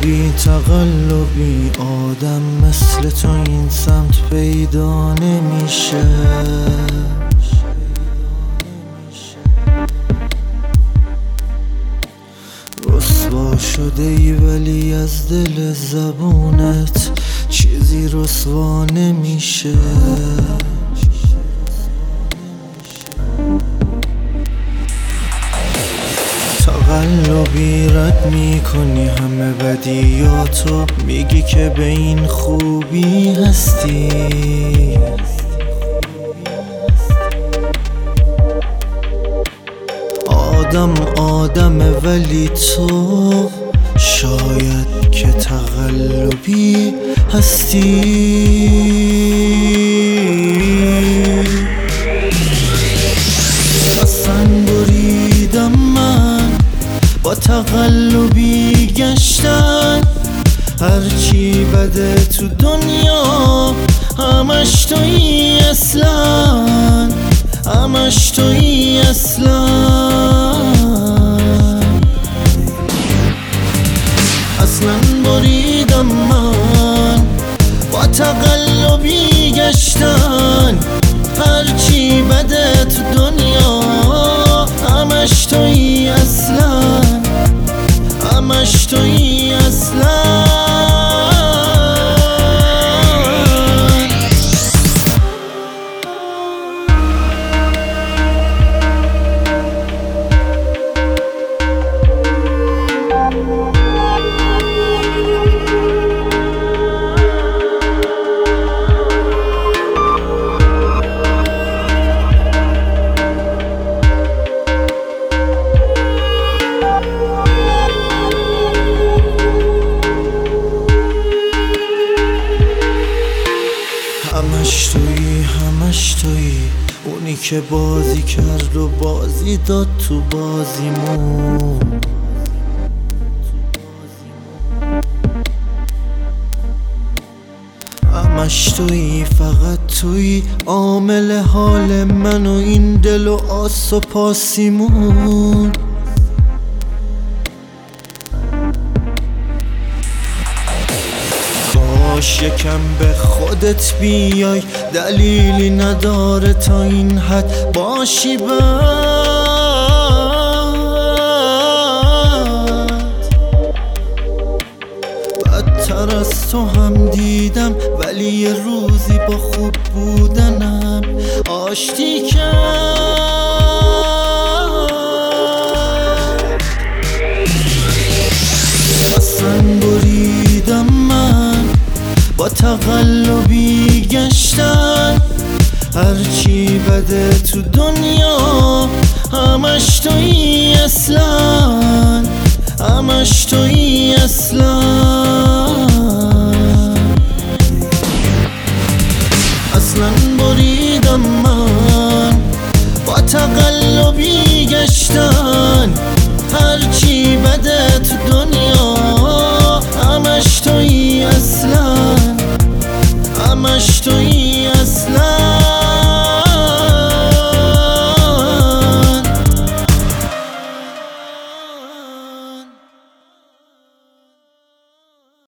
بی تقلبی آدم مثل تو این سمت پیدا نمیشه. رسوا شده ای ولی از دل زبونت چیزی رسوا نمیشه. تقلبی رد میکنی همه بدیاتو، میگی که به این خوبی هستی. آدمه ولی تو شاید که تقلبی هستی. اصلا بریدم من با تقلبی گشتن، هرچی بده تو دنیا همش تویی اصلا، همش تویی اصلا. اصلا بریدم من با تقلبی گشتن، هرچی بده تو دنیا همش تویی اصلا، همش تویی اصلا. همش تویی، همش تویی، اونی که بازی کرد و بازی داد تو بازیمون. همش تویی، فقط تویی، عامل حال من و این دل و آس و پاسیمون. کاش یکم به خودت بیای، دلیلی نداره تا این حد باشی بدتر از تو هم دیدم، ولی یه روزی با خوب بودنم آشتی کرد. اصلا بریدم من با تقلبی گشتن، هرچی بده تو دنیا همش تویی اصلا، همش تویی اصلا. اصلا بریدم من با تقلبی گشتن، هرچی بده تو دنیا همش تویی اصلا، همش تویی